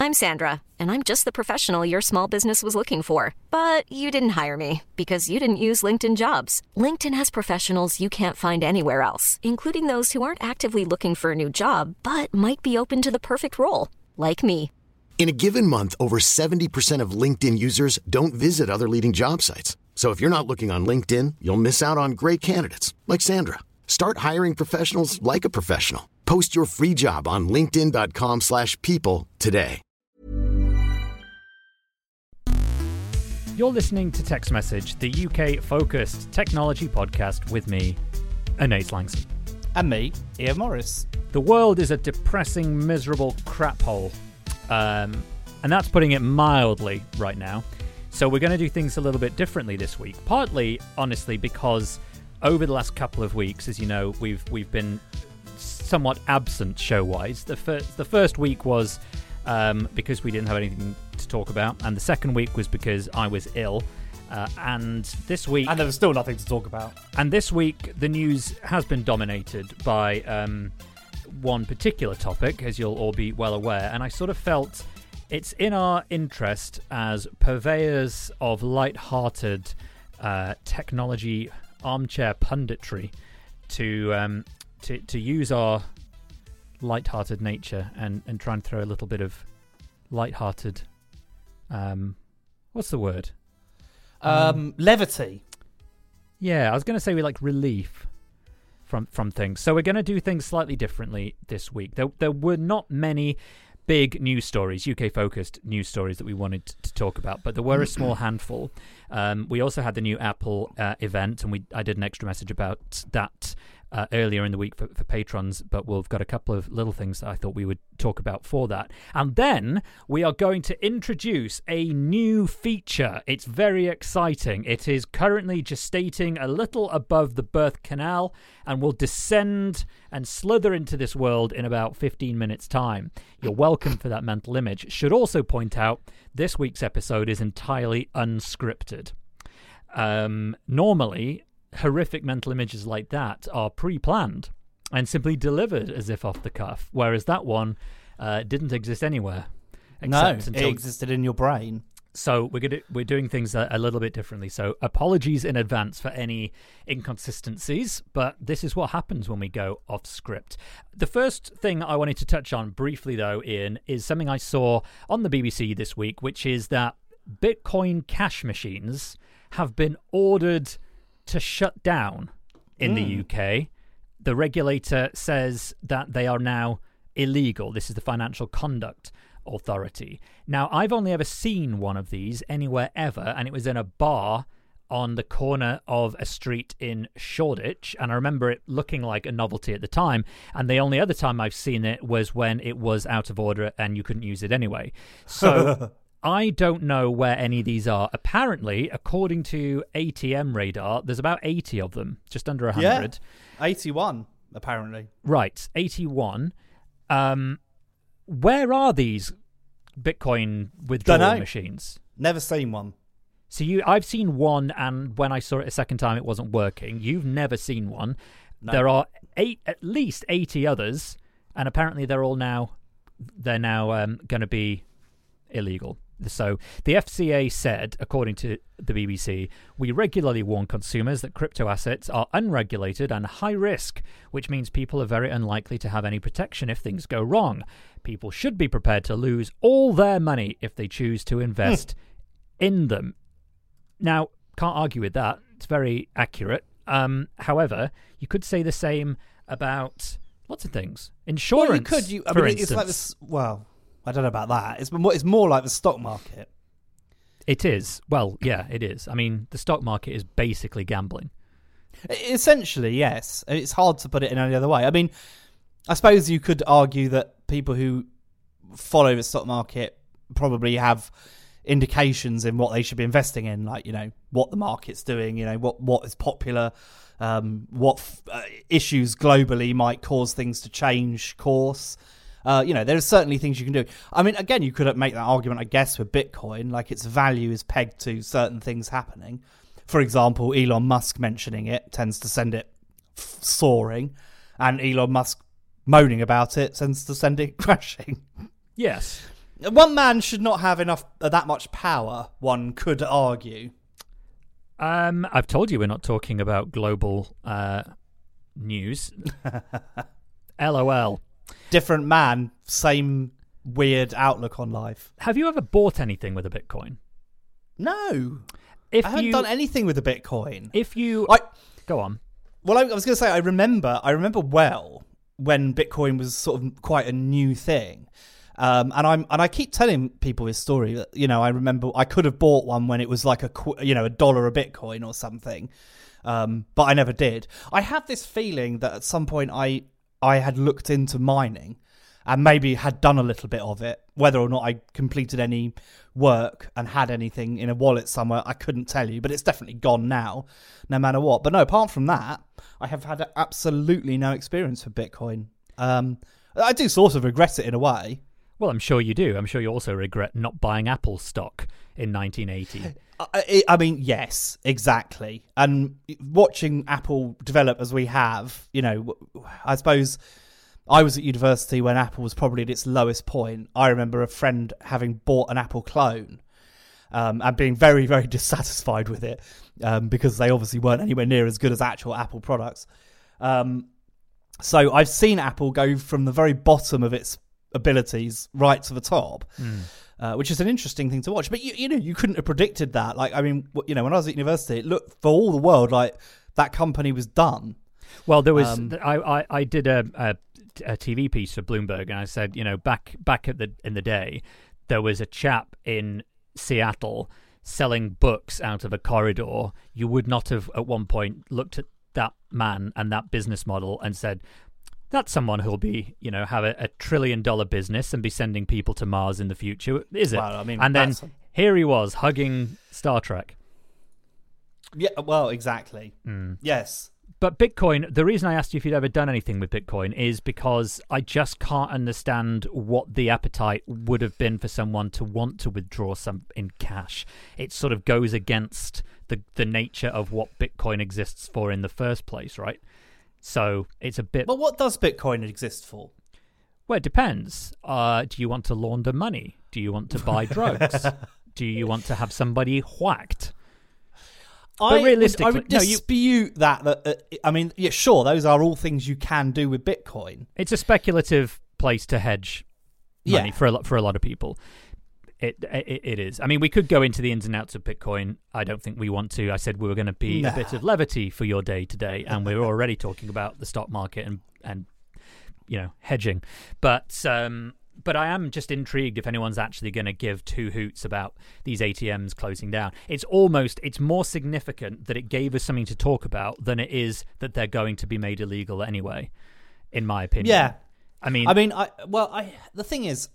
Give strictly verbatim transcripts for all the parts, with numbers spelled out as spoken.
I'm Sandra, and I'm just the professional your small business was looking for. But you didn't hire me because you didn't use LinkedIn Jobs. LinkedIn has professionals you can't find anywhere else, including those who aren't actively looking for a new job, but might be open to the perfect role, like me. In a given month, over seventy percent of LinkedIn users don't visit other leading job sites. So if you're not looking on LinkedIn, you'll miss out on great candidates like Sandra. Start hiring professionals like a professional. Post your free job on linkedin dot com slash people today. You're listening to Text Message, the U K-focused technology podcast with me, Anais Langson. And me, Ian Morris. The world is a depressing, miserable crap hole. Um, and that's putting it mildly right now. So we're going to do things a little bit differently this week. Partly, honestly, because over the last couple of weeks, as you know, we've we've been somewhat absent show-wise. The first the first week was um, because we didn't have anything to talk about, and the second week was because I was ill. Uh, and this week, and there was still nothing to talk about. And this week, the news has been dominated by um, one particular topic, as you'll all be well aware. And I sort of felt it's in our interest as purveyors of light-hearted uh, technology armchair punditry to um, to to use our light-hearted nature and, and try and throw a little bit of light-hearted um, what's the word? Um, um, levity. Yeah, I was going to say we like relief from from things. So we're going to do things slightly differently this week. There there were not many big news stories, U K-focused news stories that we wanted to talk about, but there were a small handful. Um, we also had the new Apple uh, event, and we I did an extra message about that uh, earlier in the week for, for patrons, but we've got a couple of little things that I thought we would talk about for that. And then we are going to introduce a new feature. It's very exciting. It is currently gestating a little above the birth canal and will descend and slither into this world in about fifteen minutes' time. You're welcome for that mental image. Should also point out this week's episode is entirely unscripted. Um, normally, horrific mental images like that are pre-planned and simply delivered as if off the cuff, whereas that one uh, didn't exist anywhere. No, it until... existed in your brain. So we're gonna, we're doing things a, a little bit differently. So apologies in advance for any inconsistencies, but this is what happens when we go off script. The first thing I wanted to touch on briefly, though, Ian, is something I saw on the B B C this week, which is that Bitcoin cash machines have been ordered to shut down in mm. the U K. The regulator says that they are now illegal. This is the Financial Conduct Authority. Now, I've only ever seen one of these anywhere ever, and it was in a bar on the corner of a street in Shoreditch, and I remember it looking like a novelty at the time, and the only other time I've seen it was when it was out of order and you couldn't use it anyway. So I don't know where any of these are. Apparently, according to A T M Radar, there's about eighty of them, just under one hundred. Yeah, eighty-one, apparently. Right, eighty-one. Um, where are these Bitcoin withdrawal machines? Never seen one. So you, I've seen one, and when I saw it a second time, it wasn't working. You've never seen one. No. There are eight, at least eighty others, and apparently they're all now they're now um, going to be illegal. So the F C A said, according to the B B C, we regularly warn consumers that crypto assets are unregulated and high risk, which means people are very unlikely to have any protection if things go wrong. People should be prepared to lose all their money if they choose to invest in them. Now, can't argue with that. It's very accurate. Um, however, you could say the same about lots of things. Insurance, well, you could. You, I for mean, instance. It's like this. Well, I don't know about that. It's more, it's more like the stock market. It is. Well, yeah, it is. I mean, the stock market is basically gambling. Essentially, yes. It's hard to put it in any other way. I mean, I suppose you could argue that people who follow the stock market probably have indications in what they should be investing in, like, you know, what the market's doing, you know, what what is popular, um, what f- uh, issues globally might cause things to change course. Uh, you know, there are certainly things you can do. I mean, again, you could make that argument, I guess, with Bitcoin, like its value is pegged to certain things happening. For example, Elon Musk mentioning it tends to send it f- soaring, and Elon Musk moaning about it tends to send it crashing. Yes. One man should not have enough uh, that much power, one could argue. Um, I've told you we're not talking about global uh, news. LOL. Different man, same weird outlook on life. Have you ever bought anything with a Bitcoin? No. If I haven't you, done anything with a Bitcoin. If you... I, Go on. Well, I, I was going to say, I remember, I remember well when Bitcoin was sort of quite a new thing. Um, and I'm and I keep telling people this story that, you know, I remember I could have bought one when it was like a, you know, a dollar a Bitcoin or something. Um, but I never did. I had this feeling that at some point I I had looked into mining and maybe had done a little bit of it. Whether or not I completed any work and had anything in a wallet somewhere, I couldn't tell you. But it's definitely gone now, no matter what. But no, apart from that, I have had absolutely no experience with Bitcoin. Um, I do sort of regret it in a way. Well, I'm sure you do. I'm sure you also regret not buying Apple stock in nineteen eighty. I, I mean, yes, exactly. And watching Apple develop as we have, you know, I suppose I was at university when Apple was probably at its lowest point. I remember a friend having bought an Apple clone um, and being very, very dissatisfied with it um, because they obviously weren't anywhere near as good as actual Apple products. Um, so I've seen Apple go from the very bottom of its abilities right to the top, mm. uh, which is an interesting thing to watch. But you, you know, you couldn't have predicted that. Like, I mean, you know, when I was at university, it looked for all the world like that company was done. Well, there was Um, I, I I did a, a a T V piece for Bloomberg, and I said, you know, back back at the in the day, there was a chap in Seattle selling books out of a corridor. You would not have at one point looked at that man and that business model and said, that's someone who'll be, you know, have a, a trillion dollar business and be sending people to Mars in the future, is it? Well, I mean, and then that's... here he was hugging Star Trek. Yeah, well, exactly. Mm. Yes. But Bitcoin, the reason I asked you if you'd ever done anything with Bitcoin is because I just can't understand what the appetite would have been for someone to want to withdraw some in cash. It sort of goes against the, the nature of what Bitcoin exists for in the first place, right? So it's a bit... But what does Bitcoin exist for? Well, it depends. Uh, do you want to launder money? Do you want to buy drugs? Do you want to have somebody whacked? I but realistically, would, I would no, you, dispute that. that uh, I mean, yeah, sure, those are all things you can do with Bitcoin. it's a speculative place to hedge money Yeah. for a lot, for a lot of people. It, it it is. I mean, we could go into the ins and outs of Bitcoin. I don't think we want to. I said we were going to be Nah. a bit of levity for your day today, and we we're already talking about the stock market and and you know hedging. But um, but I am just intrigued if anyone's actually going to give two hoots about these A T Ms closing down. It's almost it's more significant that it gave us something to talk about than it is that they're going to be made illegal anyway. In my opinion, Yeah, I mean, I mean, I well, I the thing is,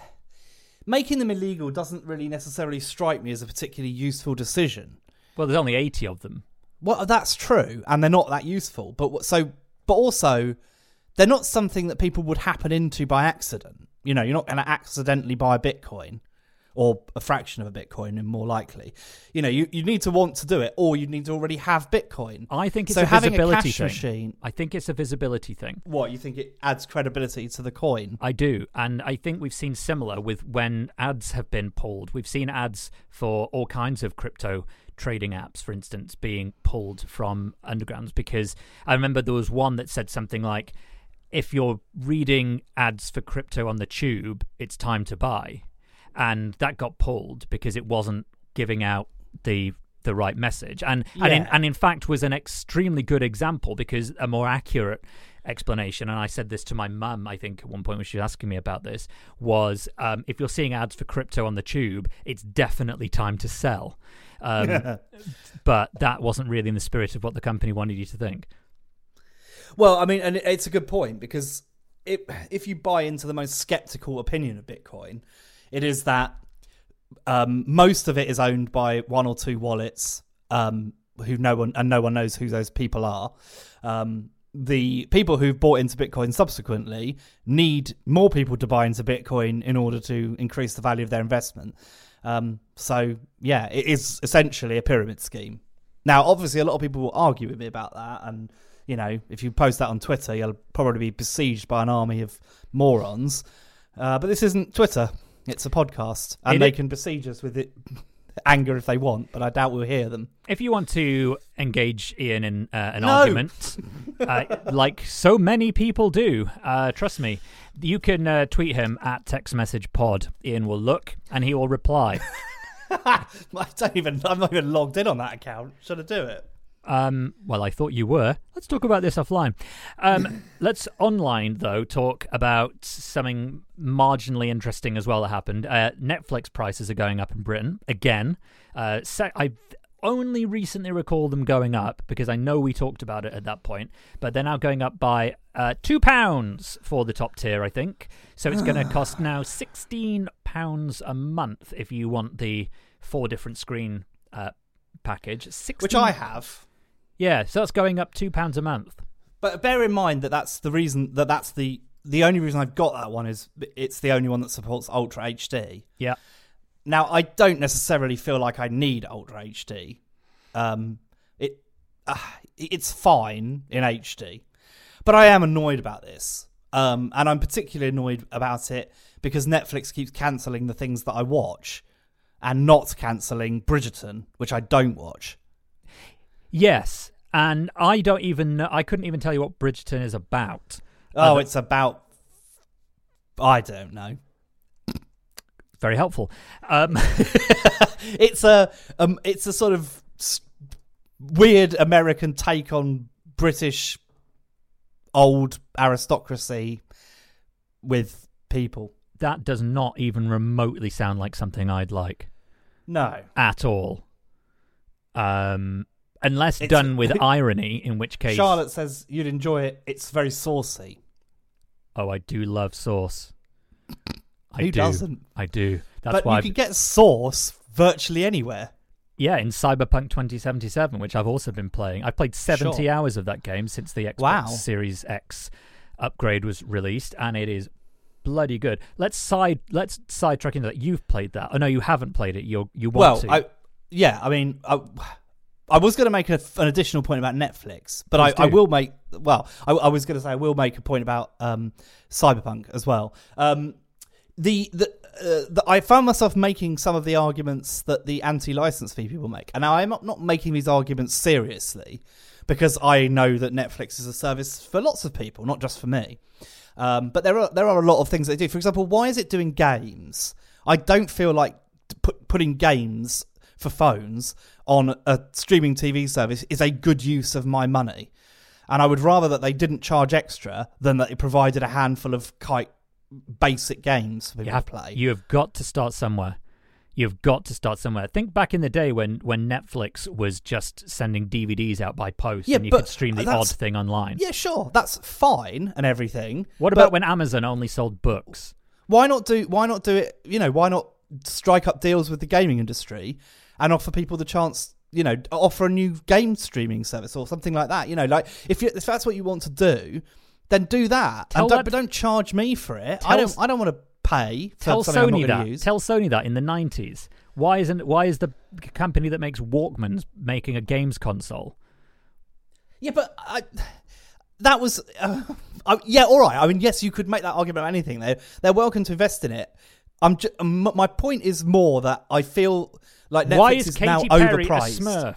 making them illegal doesn't really necessarily strike me as a particularly useful decision. well, there's only eighty of them. Well, that's true, and they're not that useful. But what- so, but also, they're not something that people would happen into by accident. You know, you're not going to accidentally buy a Bitcoin or a fraction of a Bitcoin, and more likely, you know, you, you need to want to do it, or you need to already have Bitcoin. I think it's so a having visibility a cash thing. machine. I think it's a visibility thing. What, you think it adds credibility to the coin? I do. And I think we've seen similar with when ads have been pulled. We've seen ads for all kinds of crypto trading apps, for instance, being pulled from undergrounds, because I remember there was one that said something like, if you're reading ads for crypto on the tube, it's time to buy. And that got pulled because it wasn't giving out the the right message. And Yeah. and, in, and in fact was an extremely good example, because a more accurate explanation, and I said this to my mum, I think, at one point when she was asking me about this, was um, if you're seeing ads for crypto on the tube, it's definitely time to sell. Um, but that wasn't really in the spirit of what the company wanted you to think. Well, I mean, and it's a good point, because it, if you buy into the most skeptical opinion of Bitcoin, it is that um, most of it is owned by one or two wallets, um, who no one and no one knows who those people are. Um, the people who've bought into Bitcoin subsequently need more people to buy into Bitcoin in order to increase the value of their investment. Um, so, yeah, it is essentially a pyramid scheme. Now, obviously, a lot of people will argue with me about that, and you know, if you post that on Twitter, you'll probably be besieged by an army of morons. Uh, but this isn't Twitter. It's a podcast, and It they i- can besiege us with it, anger if they want, but I doubt we'll hear them. If you want to engage Ian in uh, an No. argument, uh, like so many people do, uh, trust me, you can uh, tweet him at text message pod. Ian will look and he will reply. I don't even. I'm not even logged in on that account. Should I do it? Um, well, I thought you were. Let's talk about this offline. Um, let's online, though, talk about something marginally interesting as well that happened. Uh, Netflix prices are going up in Britain again. Uh, se- I only recently recall them going up because I know we talked about it at that point, but they're now going up by uh, two pounds for the top tier, I think. So it's going to cost now sixteen pounds a month if you want the four different screen uh, package. sixteen Which I have. Yeah, so that's going up two pounds a month. But bear in mind that that's the reason that that's the the only reason I've got that one is it's the only one that supports Ultra H D. Yeah. Now I don't necessarily feel like I need Ultra H D. Um, it uh, it's fine in H D, but I am annoyed about this. Um, and I'm particularly annoyed about it because Netflix keeps cancelling the things that I watch, and not cancelling Bridgerton, which I don't watch. Yes, and I don't even know, I couldn't even tell you what Bridgerton is about. Oh, Other- it's about I don't know. Very helpful. Um, It's a um, it's a sort of s- weird American take on British old aristocracy with people. that does not even remotely sound like something I'd like No, at all. Um, unless It's- done with irony, in which case... Charlotte says you'd enjoy it. It's very saucy. Oh, I do love sauce. I Who do. doesn't? I do. That's But why you I've- can get sauce virtually anywhere. Yeah, in Cyberpunk twenty seventy-seven, which I've also been playing. I've played seventy Sure. hours of that game since the Xbox Wow. Series X upgrade was released, and it is bloody good. Let's side let's sidetrack into that. You've played that. Oh no, you haven't played it. You you want Well, to. I, yeah, I mean, I, I was going to make a, an additional point about Netflix, but I, Please I do. will make. Well, I, I was going to say I will make a point about um, Cyberpunk as well. Um, the the, uh, the I found myself making some of the arguments that the anti-license fee people make, and now I'm not, not making these arguments seriously because I know that Netflix is a service for lots of people, not just for me. Um, but there are there are a lot of things they do. For example, why is it doing games? I don't feel like put, putting games for phones on a streaming T V service is a good use of my money. And I would rather that they didn't charge extra than that it provided a handful of quite basic games for people you have to play. You have got to start somewhere. You've got to start somewhere. Think back in the day when, when Netflix was just sending D V Ds out by post, Yeah, and you but could stream the that's- odd thing online. Yeah, sure, that's fine and everything. What but about when Amazon only sold books? Why not do? Why not do it? You know, why not strike up deals with the gaming industry and offer people the chance? You know, offer a new game streaming service or something like that. You know, like if you, if that's what you want to do, then do that. Tell and don't, that- but don't charge me for it. Tell I don't. s- I don't want to pay for Tell something I'm Sony not that. going to use. Tell Sony that in the nineties. Why isn't? Why is the company that makes Walkmans making a games console? Yeah, but I, that was uh, I, yeah, all right. I mean, yes, you could make that argument about anything. They're they're welcome to invest in it. I'm ju- m- my point is more that I feel like Netflix Why is, is Katy now Perry overpriced. a Smurf?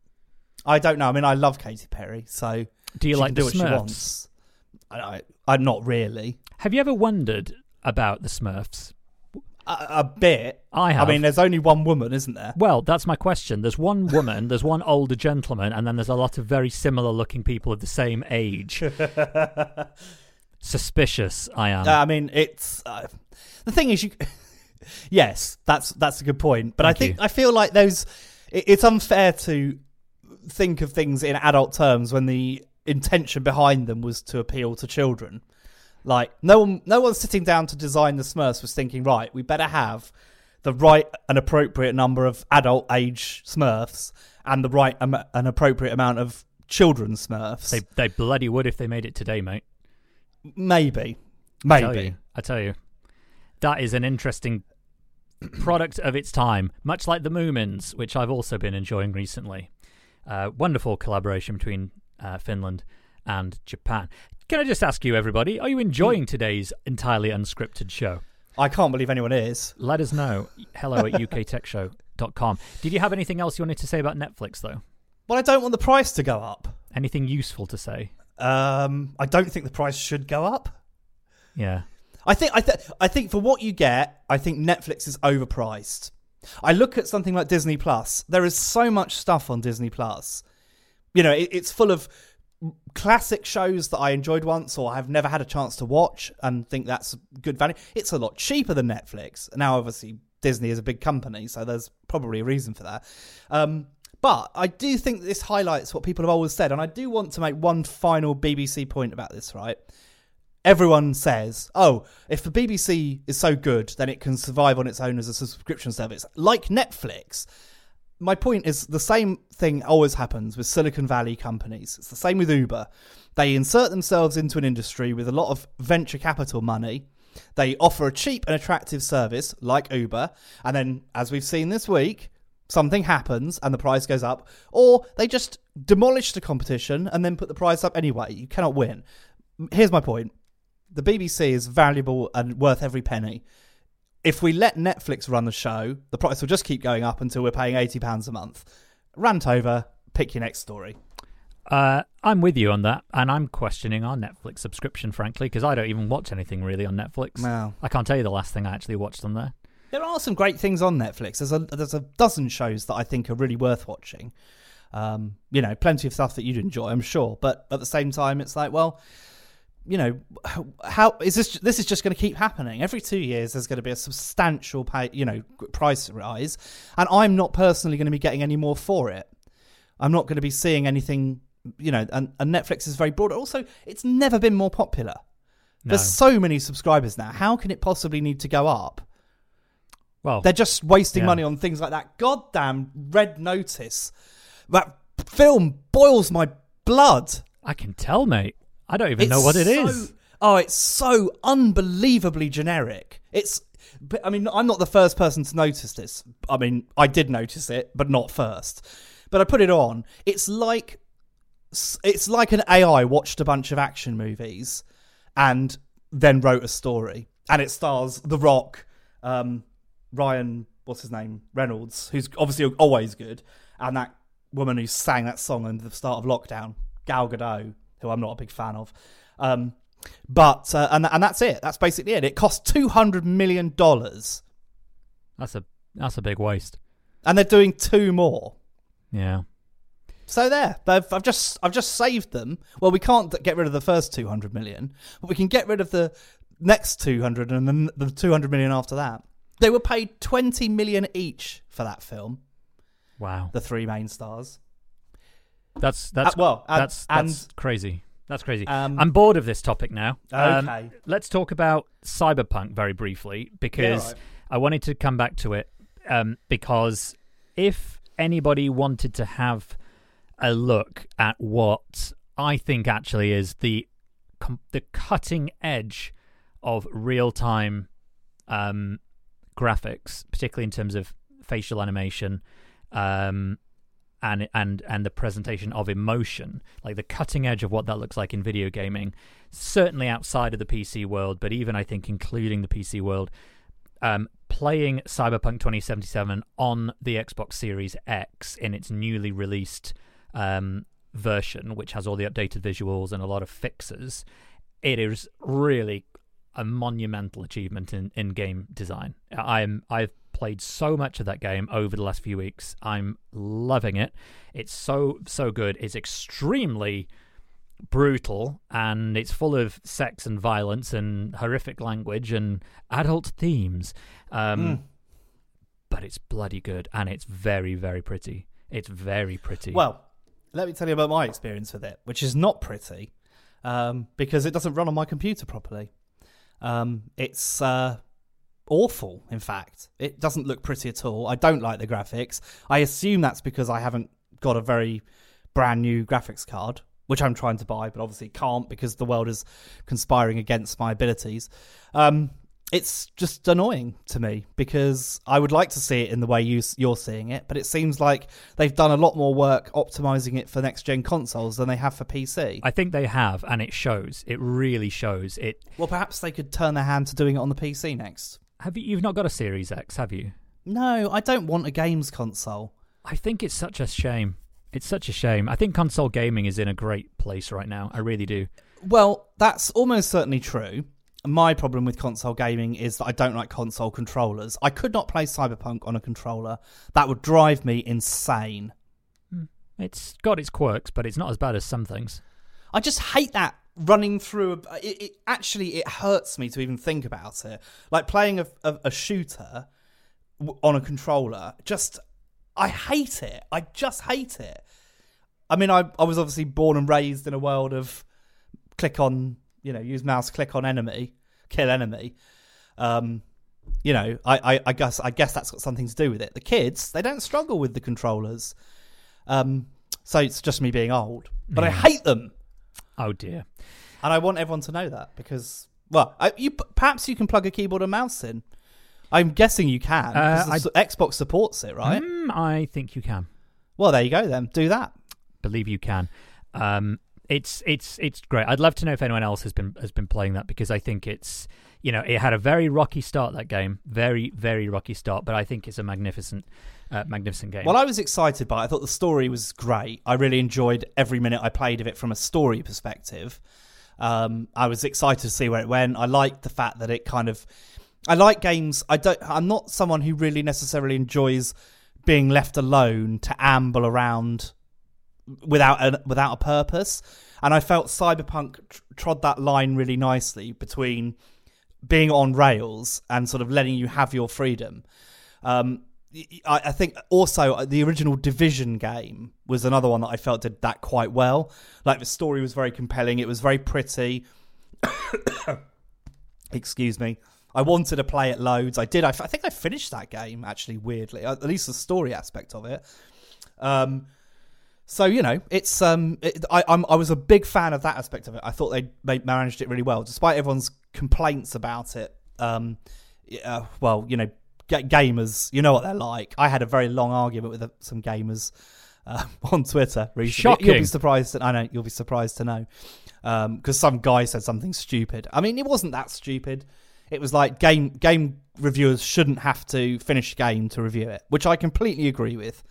I don't know. I mean, I love Katy Perry, so Do you she like can the do what she Smurfs? wants. I, I, I'm not really Have you ever wondered about the Smurfs? a, a bit. I have. I mean, there's only one woman, isn't there? Well, that's my question. There's one woman, there's one older gentleman, and then there's a lot of very similar looking people of the same age. Suspicious, I am. Uh, I mean, it's uh, the thing is, you. Yes, that's that's a good point, but Thank I think you. I feel like those. It, it's unfair to think of things in adult terms when the intention behind them was to appeal to children. Like no one, no one sitting down to design the Smurfs was thinking, right, we better have the right and appropriate number of adult age Smurfs and the right am- and appropriate amount of children's Smurfs. They they bloody would if they made it today, mate. maybe, I tell maybe. you, I tell you, that is an interesting product of its time, much like the Moomins, which I've also been enjoying recently. Uh, wonderful collaboration between uh, Finland and Japan. Can I just ask you, everybody, are you enjoying today's entirely unscripted show? I can't believe anyone is. Let us know. Hello at u k tech show dot com. Did you have anything else you wanted to say about Netflix, though? Well, I don't want the price to go up. Anything useful to say? Um, I don't think the price should go up. Yeah. I think I, th- I think for what you get, I think Netflix is overpriced. I look at something like Disney Plus. There is so much stuff on Disney Plus. You know, it, it's full of classic shows that I enjoyed once or have never had a chance to watch and think that's good value. It's a lot cheaper than Netflix. Now, obviously, Disney is a big company, so there's probably a reason for that. Um, but I do think this highlights what people have always said, and I do want to make one final B B C point about this, right? Everyone says, oh, if the B B C is so good, then it can survive on its own as a subscription service, like Netflix. My point is the same thing always happens with Silicon Valley companies. It's the same with Uber. They insert themselves into an industry with a lot of venture capital money. They offer a cheap and attractive service like Uber. And then, as we've seen this week, something happens and the price goes up. Or they just demolish the competition and then put the price up anyway. You cannot win. Here's my point. The B B C is valuable and worth every penny. If we let Netflix run the show, the price will just keep going up until we're paying eighty pounds a month. Rant over, pick your next story. Uh, I'm with you on that, and I'm questioning our Netflix subscription, frankly, because I don't even watch anything really on Netflix. No. I can't tell you the last thing I actually watched on there. There are some great things on Netflix. There's a, there's a dozen shows that I think are really worth watching. Um, you know, plenty of stuff that you'd enjoy, I'm sure. But at the same time, it's like, well, you know, how is this? This is just going to keep happening. Every two years, there's going to be a substantial pay, you know, price rise, and I'm not personally going to be getting any more for it. I'm not going to be seeing anything, you know. And, and Netflix is very broad. Also, it's never been more popular. No. There's so many subscribers now. How can it possibly need to go up? Well, they're just wasting yeah. money on things like that. Goddamn Red Notice. That film boils my blood. I can tell, mate. I don't even it's know what it so, is. Oh, it's so unbelievably generic. It's, I mean, I'm not the first person to notice this. I mean, I did notice it, but not first. But I put it on. It's like, it's like an A I watched a bunch of action movies and then wrote a story. And it stars The Rock, um, Ryan, what's his name? Reynolds, who's obviously always good. And that woman who sang that song at the start of lockdown, Gal Gadot, who I'm not a big fan of. Um, but, uh, and and that's it. That's basically it. It cost two hundred million dollars. That's a that's a big waste. And they're doing two more. Yeah. So there. I've, I've just I've just saved them. Well, we can't get rid of the first two hundred million, but we can get rid of the next two hundred and then the two hundred million after that. They were paid twenty million each for that film. Wow. The three main stars. That's that's uh, well, and, that's that's and, crazy. That's crazy. Um, I'm bored of this topic now. Um, okay. Let's talk about Cyberpunk very briefly because yeah, right. I wanted to come back to it um, because if anybody wanted to have a look at what I think actually is the com- the cutting edge of real time um, graphics, particularly in terms of facial animation. Um, and and and the presentation of emotion, like the cutting edge of what that looks like in video gaming, certainly outside of the P C world, but even I think including the P C world, um, playing Cyberpunk twenty seventy-seven on the Xbox Series X in its newly released um, version, which has all the updated visuals and a lot of fixes, it is really a monumental achievement in, in game design. I'm I've played so much of that game over the last few weeks. I'm loving it. It's so so good. It's extremely brutal and it's full of sex and violence and horrific language and adult themes. Um, mm. But it's bloody good and it's very, very pretty. It's very pretty. Well, let me tell you about my experience with it, which is not pretty um, because it doesn't run on my computer properly. Um, it's uh, awful, in fact. It doesn't look pretty at all. I don't like the graphics. I assume that's because I haven't got a very brand new graphics card, which I'm trying to buy, but obviously can't because the world is conspiring against my abilities. Um, it's just annoying to me because I would like to see it in the way you, you're seeing it, but it seems like they've done a lot more work optimizing it for next-gen consoles than they have for P C. I think they have, and it shows. It really shows. It. Well, perhaps they could turn their hand to doing it on the P C next. Have you? You've not got a Series X, have you? No, I don't want a games console. I think it's such a shame. It's such a shame. I think console gaming is in a great place right now. I really do. Well, that's almost certainly true. My problem with console gaming is that I don't like console controllers. I could not play Cyberpunk on a controller. That would drive me insane. It's got its quirks, but it's not as bad as some things. I just hate that running through. A, it, it actually it hurts me to even think about it. Like playing a, a, a shooter on a controller. Just, I hate it. I just hate it. I mean, I I was obviously born and raised in a world of click on. You know, use mouse, click on enemy, kill enemy. Um, you know, I, I, I guess I guess that's got something to do with it. The kids, they don't struggle with the controllers. Um, so it's just me being old. But yeah. I hate them. Oh, dear. And I want everyone to know that because, well, I, you perhaps you can plug a keyboard and mouse in. I'm guessing you can. Uh, because I, Xbox supports it, right? Mm, I think you can. Well, there you go then. Do that. Believe you can. Um It's it's it's great. I'd love to know if anyone else has been has been playing that because I think it's, you know, it had a very rocky start, that game, very very rocky start, but I think it's a magnificent uh, magnificent game. Well, I was excited by it. I thought the story was great. I really enjoyed every minute I played of it from a story perspective. Um, I was excited to see where it went. I liked the fact that it kind of, I like games. I don't. I'm not someone who really necessarily enjoys being left alone to amble around without a without a purpose, and I felt Cyberpunk tr- trod that line really nicely between being on rails and sort of letting you have your freedom. Um, I, I think also the original Division game was another one that I felt did that quite well. Like the story was very compelling, it was very pretty. Excuse me. I wanted to play it loads. I did. I, I think I finished that game actually. Weirdly, at least the story aspect of it. Um. So, you know, it's um, it, I I'm, I was a big fan of that aspect of it. I thought they they managed it really well, despite everyone's complaints about it. Um, uh, well, you know, g- gamers, you know what they're like. I had a very long argument with uh, some gamers uh, on Twitter recently. Shocking. You'll be surprised. To, I know you'll be surprised to know because um, some guy said something stupid. I mean, it wasn't that stupid. It was like game game reviewers shouldn't have to finish a game to review it, which I completely agree with.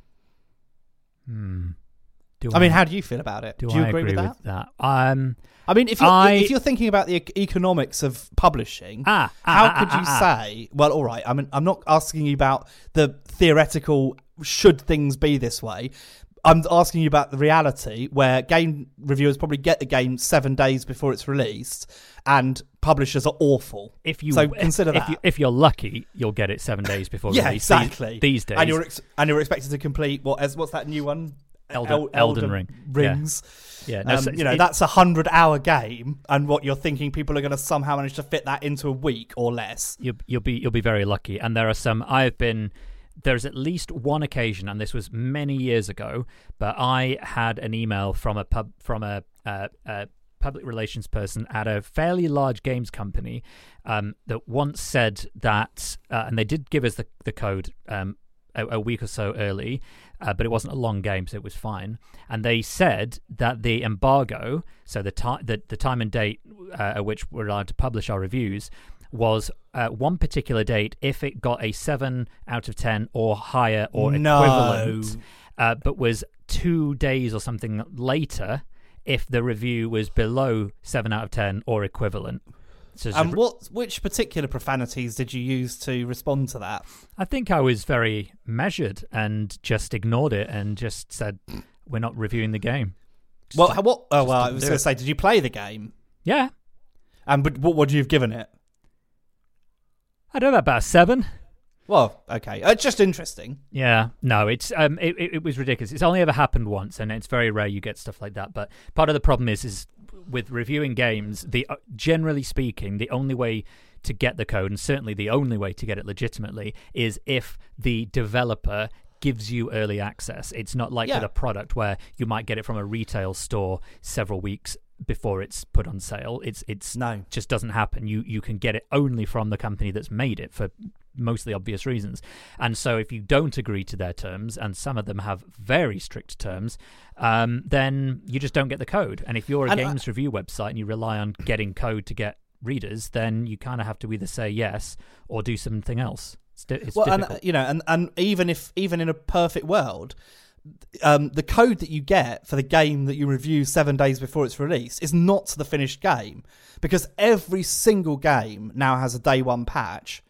Hmm. Do I, I mean, how do you feel about it? Do, do you I agree, agree with with that? that? Um, I mean, if you're, I... if you're thinking about the economics of publishing, ah, ah, how ah, could ah, you ah, say? Well, all right. I mean, I'm not asking you about the theoretical should things be this way. I'm asking you about the reality where game reviewers probably get the game seven days before it's released, and publishers are awful. If you so consider if that. You, if you're lucky, you'll get it seven days before yeah, release. exactly. These, these days, and you're ex- and you're expected to complete what? As what's that new one? Elden, El- Elden Elden Ring Rings. Yeah, yeah. No, um, so you know it, that's a hundred-hour game, and what you're thinking people are going to somehow manage to fit that into a week or less. You'll, you'll be you'll be very lucky. And there are some. I've been. There's at least one occasion, and this was many years ago, but I had an email from a pub from a, uh, a public relations person at a fairly large games company um, that once said that, uh, and they did give us the the code. Um, A, a week or so early, uh, but it wasn't a long game, so it was fine. And they said that the embargo, so the time the, the time and date uh, at which we're allowed to publish our reviews, was uh, one particular date if it got a seven out of ten or higher or no. equivalent, uh, but was two days or something later if the review was below seven out of ten or equivalent. So and what, which particular profanities did you use to respond to that? I think I was very measured and just ignored it and just said, we're not reviewing the game. Just well, to, what? Oh, well, I was going to it. say, did you play the game? Yeah. And but what would you have given it? I don't know, about a seven. Well, okay. It's uh, just interesting. Yeah. No, it's um, it, it, it was ridiculous. It's only ever happened once, and it's very rare you get stuff like that. But part of the problem is, is with reviewing games, the uh, generally speaking, the only way to get the code, and certainly the only way to get it legitimately, is if the developer gives you early access. It's not like yeah. with a product where you might get it from a retail store several weeks before it's put on sale. It's it's No. just doesn't happen. You you can get it only from the company that's made it for mostly obvious reasons. And so if you don't agree to their terms, and some of them have very strict terms, um, then you just don't get the code. And if you're a And, games uh, review website and you rely on getting code to get readers, then you kind of have to either say yes or do something else. It's, di- it's well, difficult. and you know, and, and even if even in a perfect world, um, the code that you get for the game that you review seven days before it's released is not the finished game, because every single game now has a day one patch.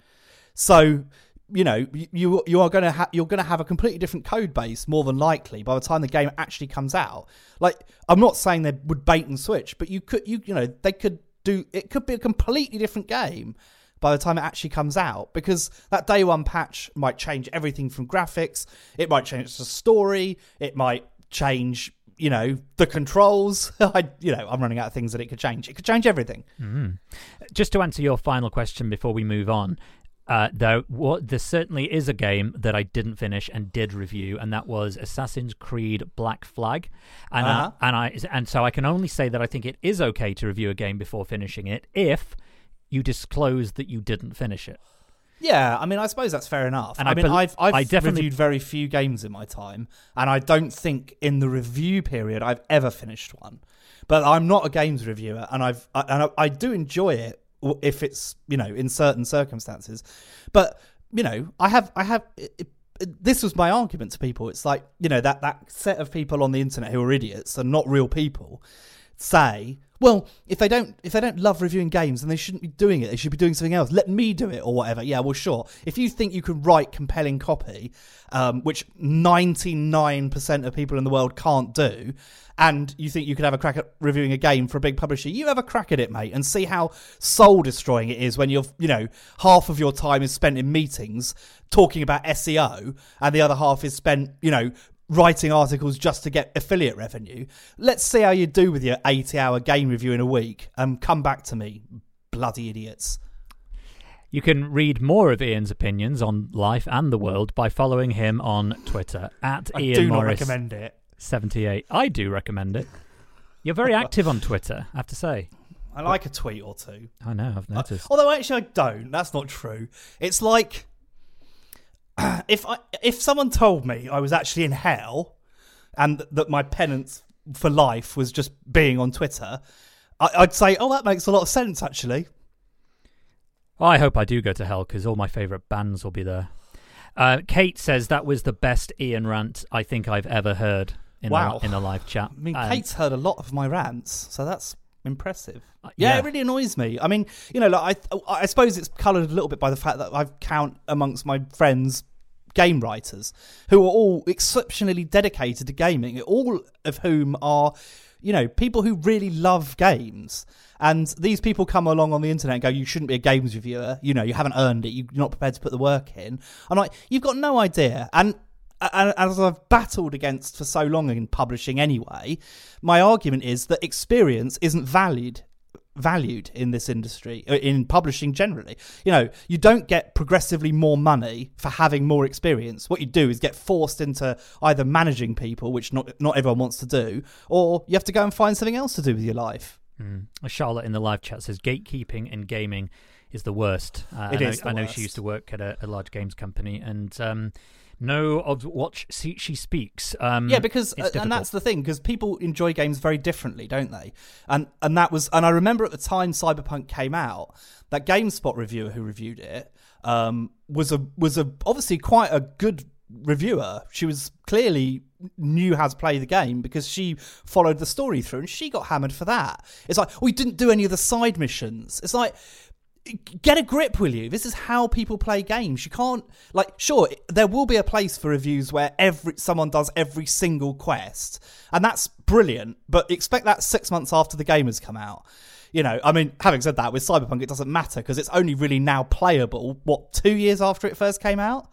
So you know you you are going to ha- you're going to have a completely different code base more than likely by the time the game actually comes out. Like, I'm not saying they would bait and switch, but you could you you know they could do it could be a completely different game by the time it actually comes out, because that day one patch might change everything from graphics, it might change the story, it might change, you know, the controls. I, you know, I'm running out of things that it could change. It could change everything. Mm-hmm. Just to answer your final question before we move on, uh, there, what, there certainly is a game that I didn't finish and did review, and that was Assassin's Creed Black Flag. And, Uh-huh. uh, and, I, and so I can only say that I think it is okay to review a game before finishing it if you disclose that you didn't finish it. Yeah, I mean, I suppose that's fair enough. And I, I mean, bel- I've I've I definitely- reviewed very few games in my time, and I don't think in the review period I've ever finished one. But I'm not a games reviewer, and I've I, and I, I do enjoy it if it's, you know, in certain circumstances. But you know, I have I have. It, it, this was my argument to people. It's like, you know, that that set of people on the internet who are idiots and not real people say, well, if they don't if they don't love reviewing games, then they shouldn't be doing it. They should be doing something else. Let me do it or whatever. Yeah, well, sure. If you think you can write compelling copy, um, which ninety-nine percent of people in the world can't do, and you think you could have a crack at reviewing a game for a big publisher, you have a crack at it, mate, and see how soul destroying it is when you're, you know, half of your time is spent in meetings talking about S E O, and the other half is spent, you know, writing articles just to get affiliate revenue. Let's see how you do with your eighty-hour game review in a week, and come back to me, bloody idiots. You can read more of Ian's opinions on life and the world by following him on Twitter at I Ian do not Morris recommend it. seventy-eight. I do recommend it. You're very active on Twitter, I have to say. I like a tweet or two. I know, I've noticed. Although actually I don't. That's not true. It's like if I if someone told me I was actually in hell and th- that my penance for life was just being on Twitter, I- I'd say, oh, that makes a lot of sense, actually. Well, I hope I do go to hell, because all my favourite bands will be there. Uh, Kate says that was the best Ian rant I think I've ever heard in, Wow. the, in a live chat. I mean, Um, Kate's heard a lot of my rants, so that's impressive. Uh, Yeah, yeah. it really annoys me. I mean, you know, like I, I suppose it's coloured a little bit by the fact that I count amongst my friends game writers who are all exceptionally dedicated to gaming, all of whom are, you know, people who really love games. And these people come along on the internet and go, you shouldn't be a games reviewer. You know, you haven't earned it. You're not prepared to put the work in. I'm like, you've got no idea. And And as I've battled against for so long in publishing anyway, my argument is that experience isn't valued valued in this industry, in publishing generally. You know, you don't get progressively more money for having more experience. What you do is get forced into either managing people, which not not everyone wants to do, or you have to go and find something else to do with your life. Mm. Charlotte in the live chat says gatekeeping in gaming is the worst. Uh, It I know, is the I know worst. she used to work at a, a large games company, and um, know of what she, she speaks. Um, Yeah, because it's uh, and that's difficult. the thing, because people enjoy games very differently, don't they? And and that was and I remember at the time Cyberpunk came out, that GameSpot reviewer who reviewed it um, was a was a obviously quite a good reviewer. She was clearly knew how to play the game because she followed the story through, and she got hammered for that. It's like, we didn't do any of the side missions. It's like, get a grip, will you? This is how people play games. You can't, like, sure, there will be a place for reviews where every someone does every single quest, and that's brilliant, but expect that six months after the game has come out. You know, I mean, having said that, with Cyberpunk, it doesn't matter because it's only really now playable, what, two years after it first came out?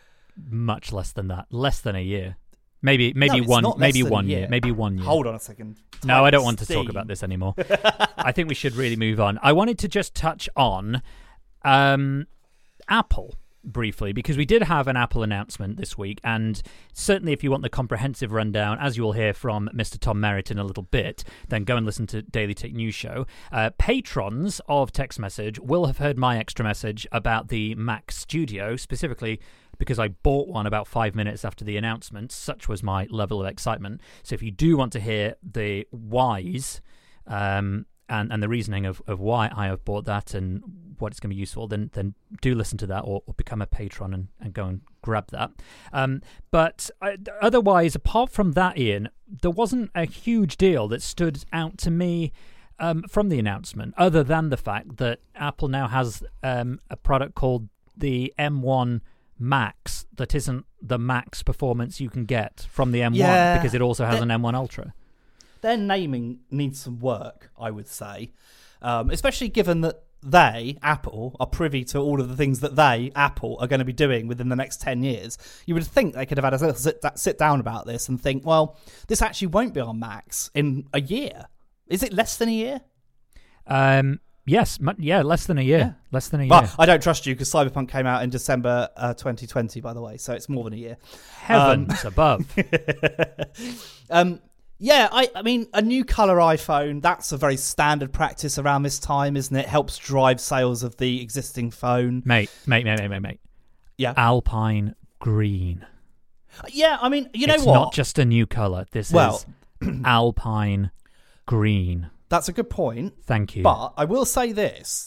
Much less than that. Less than a year. Maybe maybe No, it's one not less maybe than a one year. year. Maybe one year. Hold on a second. No, I don't want to Steam. talk about this anymore. I think we should really move on. I wanted to just touch on um, Apple. briefly, because we did have an Apple announcement this week, and certainly if you want the comprehensive rundown, as you will hear from Mister Tom Merritt in a little bit, then go and listen to Daily Tech News Show. Uh, patrons of Text Message will have heard my extra message about the Mac Studio, specifically because I bought one about five minutes after the announcement. Such was my level of excitement. So if you do want to hear the whys um, and, and the reasoning of, of why I have bought that and what it's going to be useful, then then do listen to that, or, or become a patron and, and go and grab that. Um, but I, otherwise, apart from that, Ian, there wasn't a huge deal that stood out to me um, from the announcement, other than the fact that Apple now has um, a product called the M one Max that isn't the max performance you can get from the M one, yeah, because it also has an M one Ultra. Their naming needs some work, I would say, um, especially given that they, Apple, are privy to all of the things that they, Apple, are going to be doing within the next ten years. You would think they could have had a little sit, sit down about this and think, well, this actually won't be on Max in a year. Is it less than a year? Um, yes, yeah, less than a year. Yeah. Less than a year. But I don't trust you, because Cyberpunk came out in December uh, twenty twenty, by the way, so it's more than a year. Heavens um, above. um, Yeah, I, I mean, a new colour iPhone, that's a very standard practice around this time, isn't it? Helps drive sales of the existing phone. Mate, mate, mate, mate, mate, mate. Yeah. Alpine green. Yeah, I mean, you know it's what? It's not just a new colour. This well, is Alpine green. That's a good point. Thank you. But I will say this.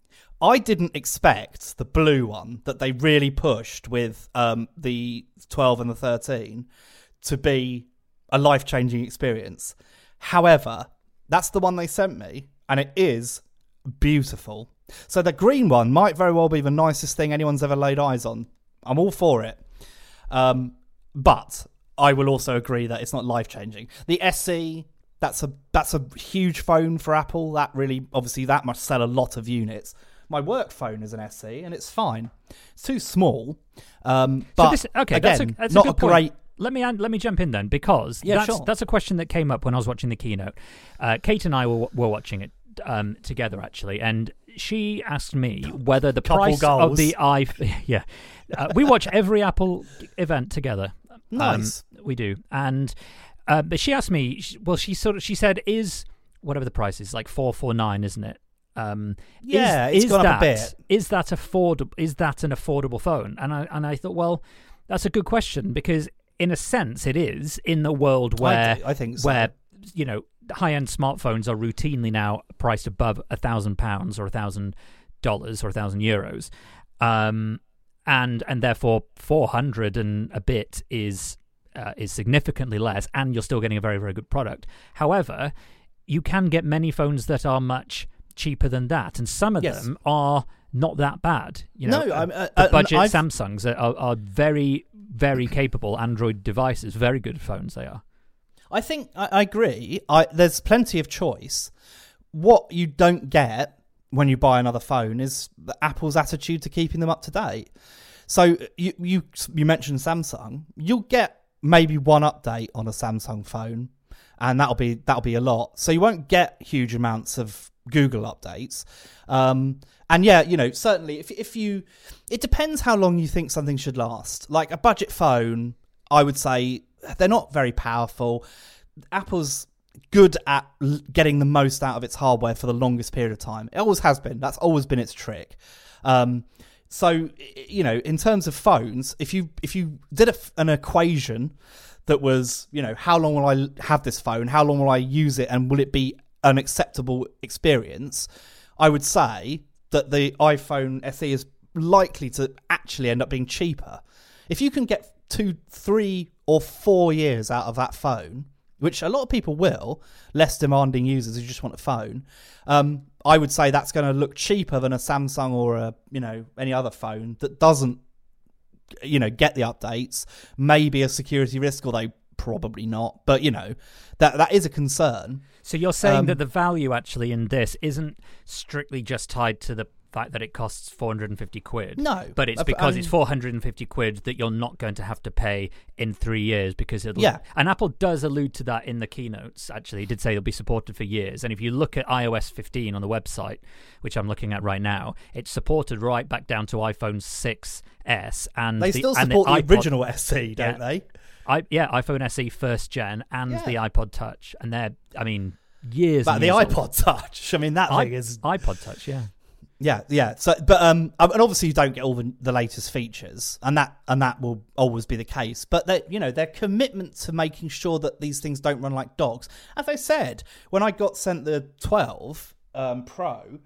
I didn't expect the blue one that they really pushed with um, the twelve and the thirteen to be a life-changing experience. However, that's the one they sent me, and it is beautiful. So the green one might very well be the nicest thing anyone's ever laid eyes on. I'm all for it. Um, but I will also agree that it's not life-changing. The S E, that's a that's a huge phone for Apple. That really, obviously, that must sell a lot of units. My work phone is an S E, and it's fine. It's too small. Um, but so this, okay, again, that's a, that's not a, a good point. great... Let me let me jump in then, because yeah, that's, sure. that's a question that came up when I was watching the keynote. Uh, Kate and I were were watching it um, together, actually, and she asked me whether the Couple price goals. of the iPhone... Yeah, uh, we watch every Apple event together. Nice. Um, we do. And uh, but she asked me, well, she sort of she said, is whatever the price is, like four forty-nine, isn't it? Um, yeah, is, it's is gone that, up a bit. Is that affordable? Is that an affordable phone? And I and I thought, well, that's a good question, because in a sense, it is, in the world where I, do, I think so. where you know high-end smartphones are routinely now priced above a thousand pounds or a thousand dollars or a thousand euros, um, and and therefore four hundred and a bit is uh, is significantly less, and you're still getting a very very good product. However, you can get many phones that are much cheaper than that, and some of yes. them are not that bad. You know, no, uh, uh, the uh, budget I've... Samsungs are, are, are very, very capable Android devices. Very good phones they are. I think I, I agree. I, there's plenty of choice. What you don't get when you buy another phone is the Apple's attitude to keeping them up to date. So you you you mentioned Samsung. You'll get maybe one update on a Samsung phone, and that'll be that'll be a lot. So you won't get huge amounts of Google updates. Um, and yeah, you know, certainly if if you, it depends how long you think something should last. Like a budget phone, I would say they're not very powerful. Apple's good at l- getting the most out of its hardware for the longest period of time. It always has been. That's always been its trick. Um, so, you know, in terms of phones, if you if you did a, an equation that was, you know, how long will I have this phone? How long will I use it? And will it be an acceptable experience? I would say that the iPhone S E is likely to actually end up being cheaper. If you can get two, three or four years out of that phone, which a lot of people will, less demanding users who just want a phone, um, I would say that's going to look cheaper than a Samsung or a, you know, any other phone that doesn't, you know, get the updates. Maybe a security risk, although probably not. But, you know, that that is a concern. So you're saying Um, that the value actually in this isn't strictly just tied to the fact that it costs four hundred fifty quid. No. But it's I- because I mean- it's four hundred fifty quid that you're not going to have to pay in three years because it'll... Yeah. And Apple does allude to that in the keynotes, actually. He did say it'll be supported for years. And if you look at i O S fifteen on the website, which I'm looking at right now, it's supported right back down to iPhone six S. And They the, still and support the, iPod, original S E, don't Yeah. they? I, yeah, iPhone S E first gen and Yeah. the iPod Touch. And they're, I mean, years But and the years old. iPod Touch, I mean, that I- thing is... iPod Touch, yeah. Yeah, yeah. So, but um, um, and obviously you don't get all the, the latest features, and that and that will always be the case. But that you know their commitment to making sure that these things don't run like dogs. As I said, when I got sent the twelve um, Pro,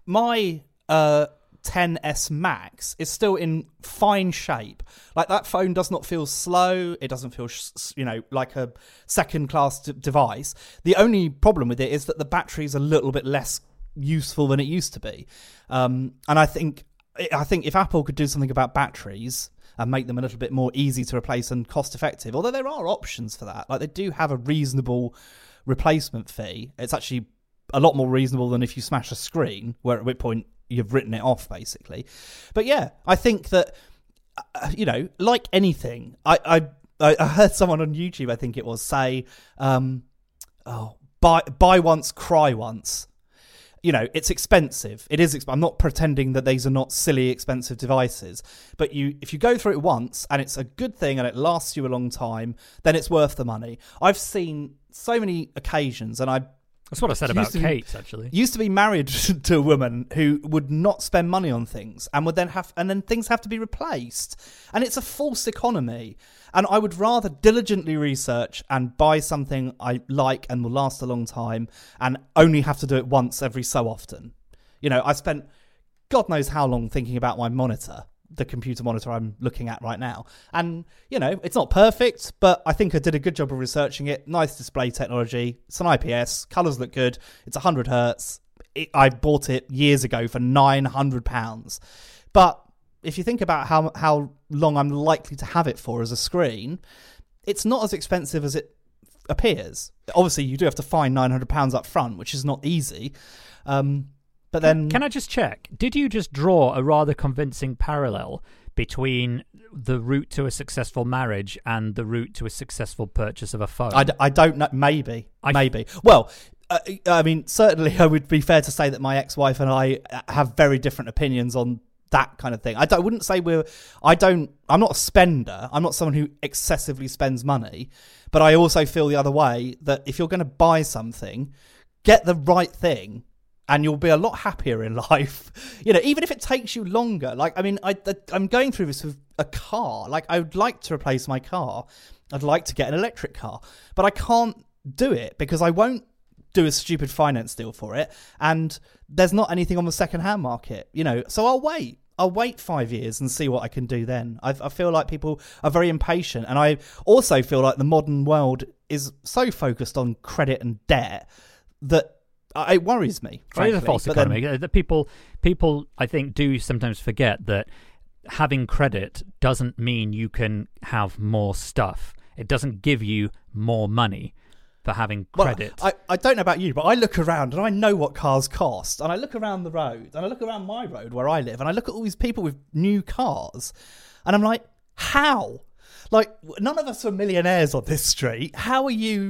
my uh, ten S Max is still in fine shape. Like that phone does not feel slow. It doesn't feel sh- you know like a second class d- device. The only problem with it is that the battery is a little bit less useful than it used to be, um, and I think I think if Apple could do something about batteries and make them a little bit more easy to replace and cost effective, although there are options for that, like they do have a reasonable replacement fee. It's actually a lot more reasonable than if you smash a screen, where at which point you've written it off basically. But yeah, I think that uh, you know, like anything, I I I heard someone on YouTube, I think it was, say, um, oh, buy buy once, cry once. You know, it's expensive. It is. Exp- I'm not pretending that these are not silly, expensive devices. But you, if you go through it once and it's a good thing and it lasts you a long time, then it's worth the money. I've seen so many occasions, and I That's what I said used about to be- Kate, actually. used to be married to a woman who would not spend money on things and would then have, and then things have to be replaced, and it's a false economy. And I would rather diligently research and buy something I like and will last a long time, and only have to do it once every so often. You know, I spent God knows how long thinking about my monitor, the computer monitor I'm looking at right now. And, you know, it's not perfect, but I think I did a good job of researching it. Nice display technology. It's an I P S. Colours look good. It's one hundred hertz. It, I bought it years ago for nine hundred pounds. But if you think about how how long I'm likely to have it for as a screen, it's not as expensive as it appears. Obviously, you do have to find nine hundred pounds up front, which is not easy. Um, but then... Can I just check? Did you just draw a rather convincing parallel between the route to a successful marriage and the route to a successful purchase of a phone? I, d- I don't know. Maybe. I- maybe. Well, uh, I mean, certainly I would be fair to say that my ex-wife and I have very different opinions on that kind of thing. I, don't, I wouldn't say we're... I don't... I'm not a spender. I'm not someone who excessively spends money. But I also feel the other way, that if you're going to buy something, get the right thing, and you'll be a lot happier in life. You know, even if it takes you longer. Like, I mean, I, I'm going through this with a car. Like, I would like to replace my car. I'd like to get an electric car. But I can't do it because I won't do a stupid finance deal for it. And there's not anything on the second-hand market, you know. So I'll wait. I'll wait five years and see what I can do then. I, I feel like people are very impatient. And I also feel like the modern world is so focused on credit and debt that it worries me. It is a false But then- economy. The people, people, I think, do sometimes forget that having credit doesn't mean you can have more stuff. It doesn't give you more money for having credit. Well, I, I don't know about you, but I look around and I know what cars cost. And I look around the road and I look around my road where I live and I look at all these people with new cars. And I'm like, how? Like, none of us are millionaires on this street. How are you?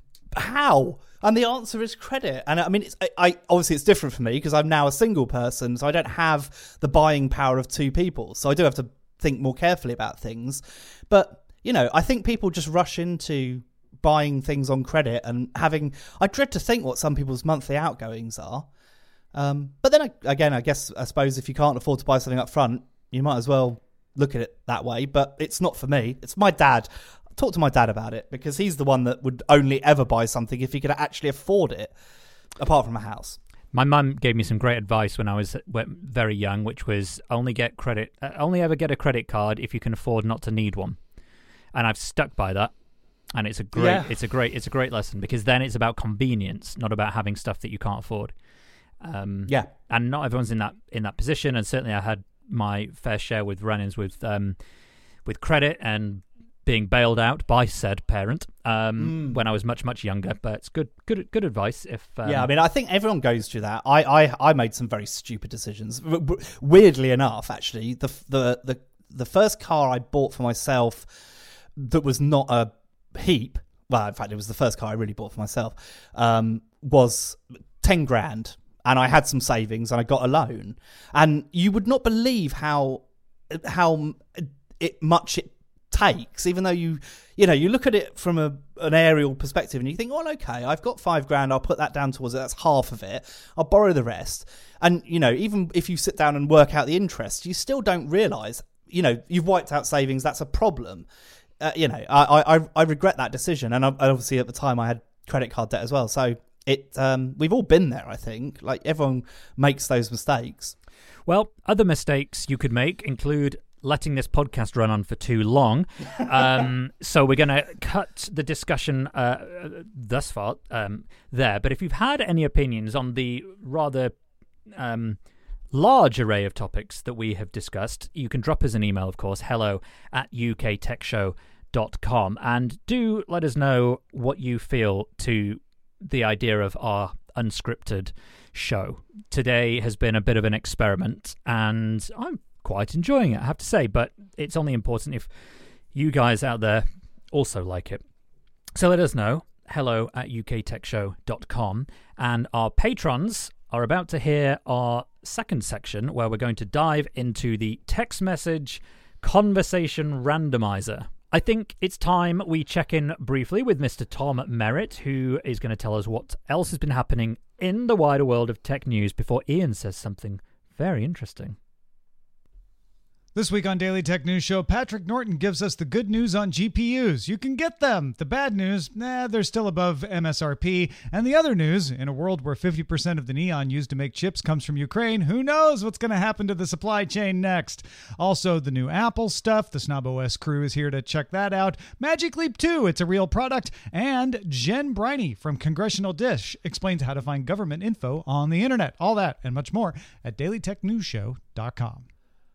How? And the answer is credit. And I mean, it's, I, I obviously it's different for me because I'm now a single person. So I don't have the buying power of two people. So I do have to think more carefully about things. But, you know, I think people just rush into buying things on credit and having... I dread to think what some people's monthly outgoings are. Um, but then, again, I guess, I suppose if you can't afford to buy something up front, you might as well look at it that way. But it's not for me. It's my dad. Talk to my dad about it because he's the one that would only ever buy something if he could actually afford it, apart from a house. My mum gave me some great advice when I was very young, which was only get credit, uh, only ever get a credit card if you can afford not to need one. And I've stuck by that. And it's a great, Yeah. it's a great, it's a great lesson because then it's about convenience, not about having stuff that you can't afford. Um, Yeah. And not everyone's in that in that position. And certainly, I had my fair share with run-ins with um, with credit and being bailed out by said parent um, Mm. when I was much, much younger. But it's good good, good advice. If um, Yeah, I mean, I think everyone goes through that. I, I, I made some very stupid decisions. W- w- Weirdly enough, actually, the, the the the first car I bought for myself that was not a heap. Well, in fact, it was the first car I really bought for myself. Um, was ten grand, and I had some savings, and I got a loan. And you would not believe how how it much it takes, even though you you know you look at it from a an aerial perspective and you think, well, okay, I've got five grand, I'll put that down towards it, that's half of it, I'll borrow the rest. And you know, even if you sit down and work out the interest, you still don't realize, you know, you've wiped out savings, that's a problem. Uh, you know, I, I I regret that decision, and obviously at the time I had credit card debt as well, so it um we've all been there. I think, like, everyone makes those mistakes. Well, other mistakes you could make include letting this podcast run on for too long. Um, so we're going to cut the discussion uh, thus far um, there. But if you've had any opinions on the rather um, large array of topics that we have discussed, you can drop us an email, of course, hello at u k tech show dot com. And do let us know what you feel to the idea of our unscripted show. Today has been a bit of an experiment, and I'm quite enjoying it, I have to say, but it's only important if you guys out there also like it. So let us know, hello at u k tech show dot com, and our patrons are about to hear our second section where we're going to dive into the text message conversation randomizer. I think it's time we check in briefly with Mister Tom Merritt, who is going to tell us what else has been happening in the wider world of tech news before Ian says something very interesting. This week on Daily Tech News Show, Patrick Norton gives us the good news on G P Us. You can get them. The bad news, nah, they're still above M S R P. And the other news, in a world where fifty percent of the neon used to make chips comes from Ukraine, who knows what's going to happen to the supply chain next? Also, the new Apple stuff. The Snob O S crew is here to check that out. Magic Leap two, it's a real product. And Jen Briney from Congressional Dish explains how to find government info on the internet. All that and much more at daily tech news show dot com.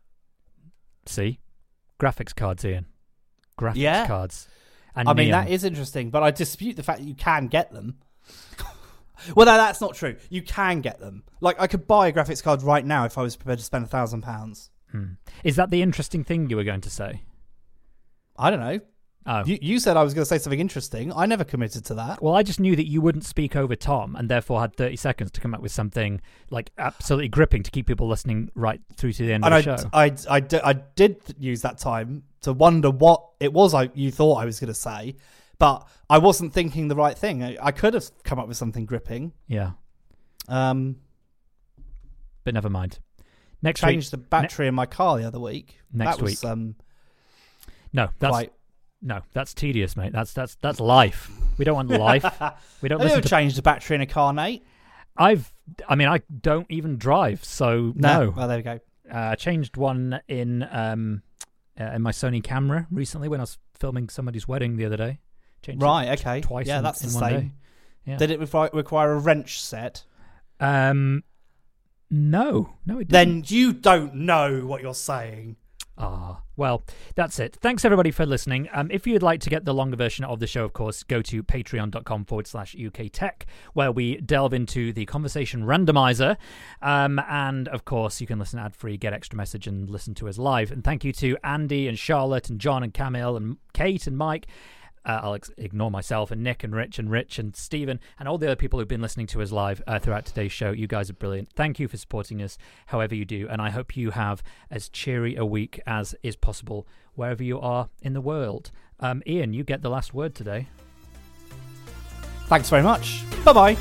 See? Graphics cards, Ian. Graphics Yeah. cards. And I mean, neon. that is interesting, but I dispute the fact that you can get them. Well, no, that's not true. You can get them. Like, I could buy a graphics card right now if I was prepared to spend a thousand pounds. Hmm. Is that the interesting thing you were going to say? I don't know. Oh. You, you said I was going to say something interesting. I never committed to that. Well, I just knew that you wouldn't speak over Tom and therefore had thirty seconds to come up with something like absolutely gripping to keep people listening right through to the end and of the I, show. I, I, d- I did use that time to wonder what it was I, you thought I was going to say, but I wasn't thinking the right thing. I, I could have come up with something gripping. Yeah. Um, But never mind. Next changed week, the battery ne- in my car the other week. Next that was, week. Um, no, that's quite... no, that's tedious, mate. That's that's that's life. We don't want life. We don't. Have you listen ever to... changed the battery in a car, Nate? I've. I mean, I don't even drive, so no. no. Well, there we go. Uh, I changed one in um uh, in my Sony camera recently when I was filming somebody's wedding the other day. Changed Right. it Okay. twice. Yeah, in, that's in the one same. day. Yeah. Did it require, require a wrench set? Um, no, no, it didn't. Then you don't know what you're saying. Ah, well, that's it. Thanks, everybody, for listening. Um, if you'd like to get the longer version of the show, of course, go to patreon.com forward slash UK Tech, where we delve into the conversation randomizer. Um, and, of course, you can listen ad-free, get extra message, and listen to us live. And thank you to Andy and Charlotte and John and Camille and Kate and Mike. Uh, I'll ex- ignore myself, and Nick and Rich and Rich and Stephen and all the other people who've been listening to us live uh, throughout today's show. You guys are brilliant. Thank you for supporting us however you do, and I hope you have as cheery a week as is possible wherever you are in the world. Um, Ian, you get the last word today. Thanks very much. Bye-bye.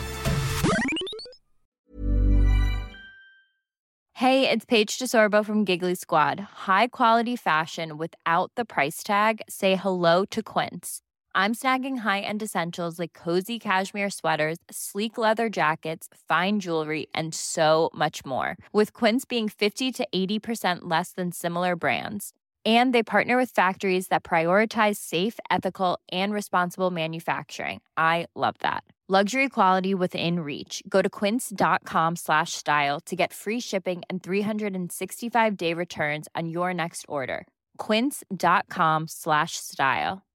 Hey, it's Paige DeSorbo from Giggly Squad. High quality fashion without the price tag. Say hello to Quince. I'm snagging high-end essentials like cozy cashmere sweaters, sleek leather jackets, fine jewelry, and so much more. With Quince being fifty to eighty percent less than similar brands. And they partner with factories that prioritize safe, ethical, and responsible manufacturing. I love that. Luxury quality within reach. Go to quince.com slash style to get free shipping and three sixty-five day returns on your next order. quince.com slash style.